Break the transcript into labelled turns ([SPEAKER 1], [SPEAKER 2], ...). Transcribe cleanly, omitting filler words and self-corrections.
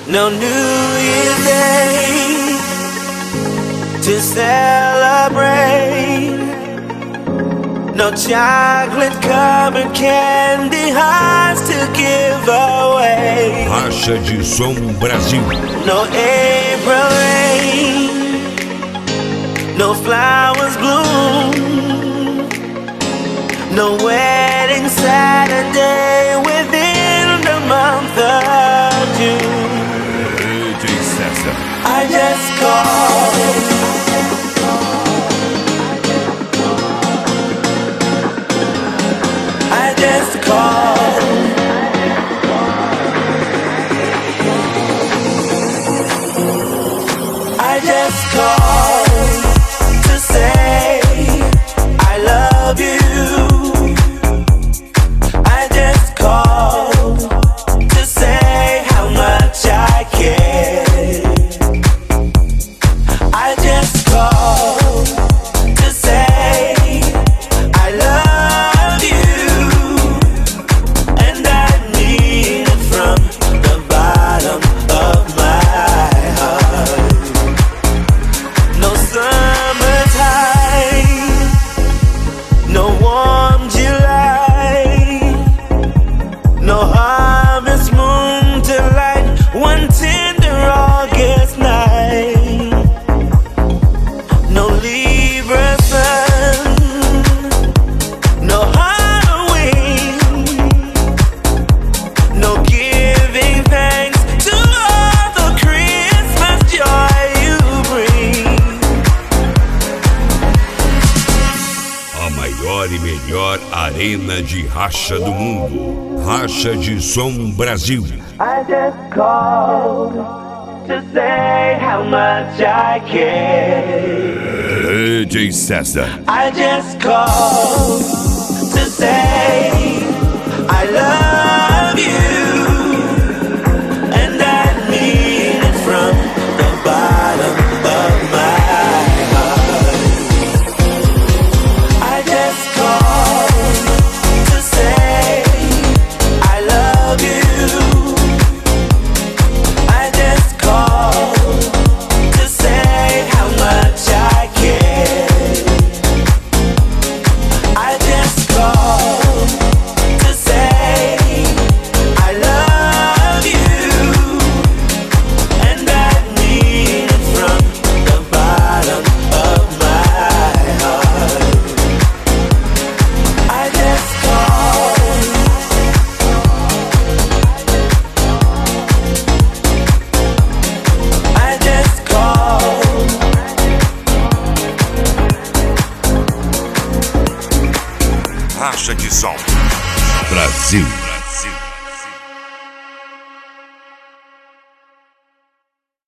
[SPEAKER 1] No New Year's Day to celebrate. No chocolate-covered candy hearts to give away.
[SPEAKER 2] Racha de Som Brasil.
[SPEAKER 1] No April rain, no flowers bloom, no wedding Saturday within the month of June.
[SPEAKER 2] DJ César.
[SPEAKER 1] I just called. I just called. I just called to say I love you. I just called to say how much I care. I just called to say I love you, and I mean it from the bottom of my heart. No summertime, no warm July, no harvest moon to light one tender August night, no Libra sun, no Halloween, no giving thanks to all the Christmas joy you bring.
[SPEAKER 2] A maior e melhor arena de racha do mundo. Racha de Som Brasil.
[SPEAKER 1] I just called to say how much I care.
[SPEAKER 2] DJ César.
[SPEAKER 1] I just called to say I love you, and I mean it from the bottom of my heart. I just called to say I love you. I just called to say how much I care. I just called to say I love you, and I mean it from the bottom of my heart. I just called. I just called.
[SPEAKER 2] Racha de Som Brasil.